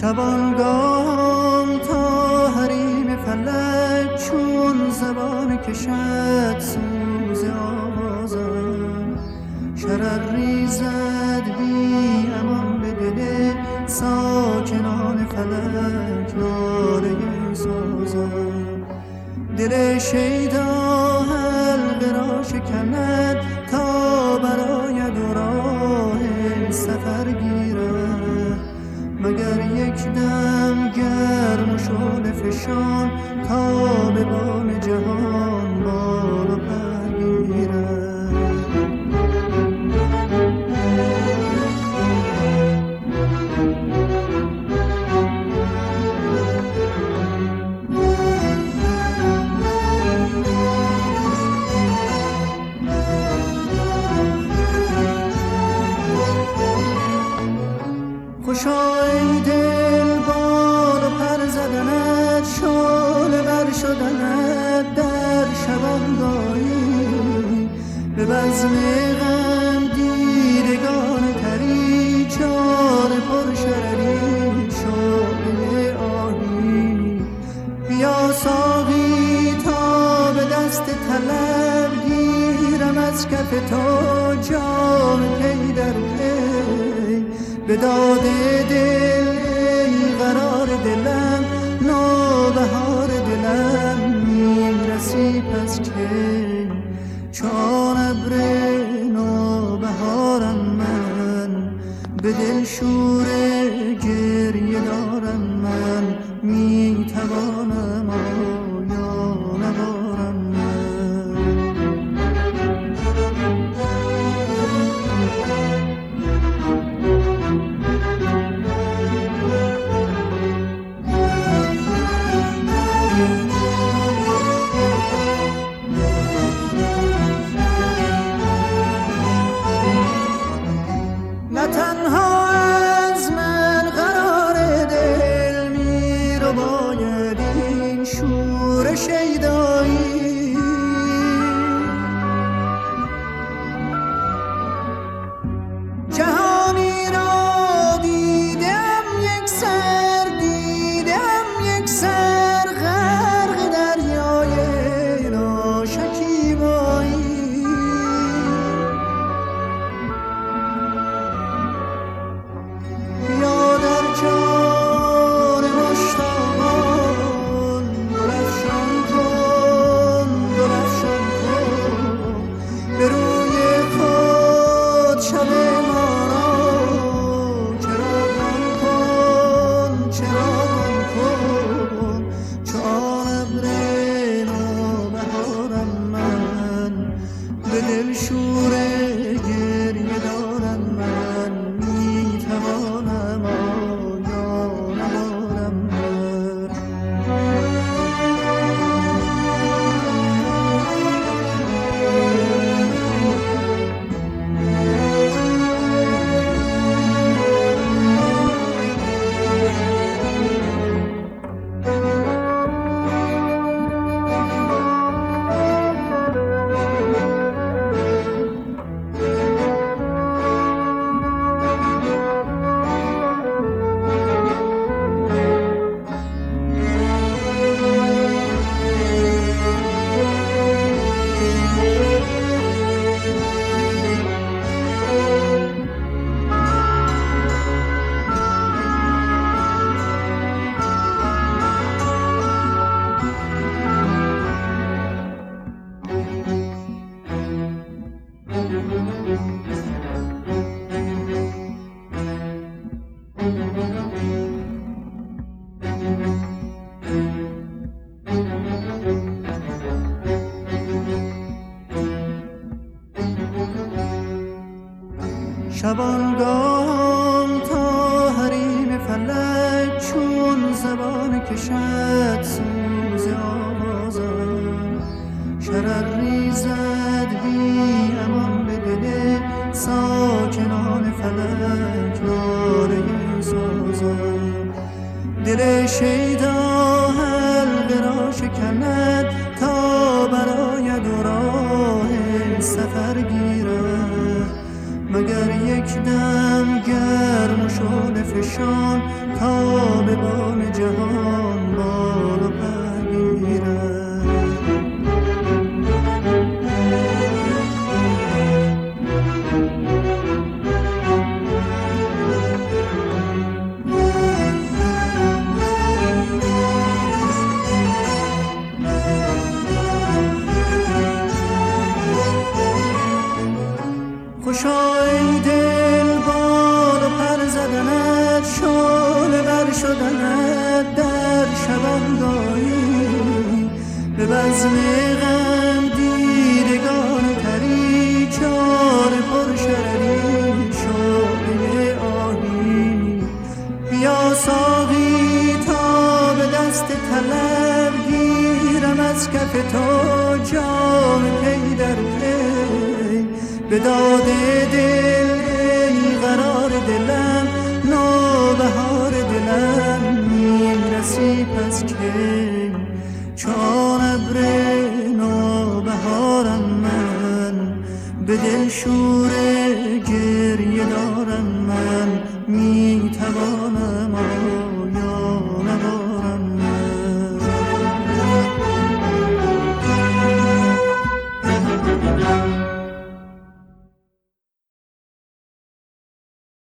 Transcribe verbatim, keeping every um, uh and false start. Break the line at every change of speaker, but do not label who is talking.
شبانگاه تا حریم فلک چون زبان کشد سوز آوازم، شرر ریزد بی امان به دل ساکنان فلک ناله سازم. دل شیدا حلقه را شکند تا براید و راه سفر گیرد، مگر یک دم گرم و شعله فشان تا به بام جهان بالا پر گیرد. خوشا ای دل بال و پر زدنت، شعله بر شدنت در شبانگاهی، به بزم غم دیدگان تری چار پر شرری شعله آهی. بیا ساقی تا به دست طلب گیرم از کف تو جام پی در پی، به داد دل ای قرار دلم نوبهار دلم میرسی پس کی، چون ابر نوبهارم من به دل شور گریه دارم من، میتوانم آیا نبارم من. نه تنها از من قرار دل میر و باید این شور شیدایی، جهانی را دیدم یک سر دیدم یک سر غرق دریای ناشکیبایی. یا در جان مشتاقان درفشان کن درفشان کن، به روی خود شب ما را چراغان کن چراغان کن، چون ابر نوبهارم من به دل شور گریه دارم من، میتوانم آیا نبارم من. شبانگاه تا حریم فلک چون زبان کشد سوز آوازم، شرر ریزد بی امان به دل ساکنان فلک ناله سازم. دل شیدا حلقه را شکند تا براید و راه سفر گیرد، مگر یک دم گرم و شعله کشان تا به بام جهان بالا پر گیرد. خوشا ای دل بال و پر زدنت، شعله ور شدنت در شبانگاهی، به بزم غم دیدگان تری چار پر شرری شعله آهی. بیا ساقی تا به دست طلب گیرم از کف تو جام پی در پی، به داد دل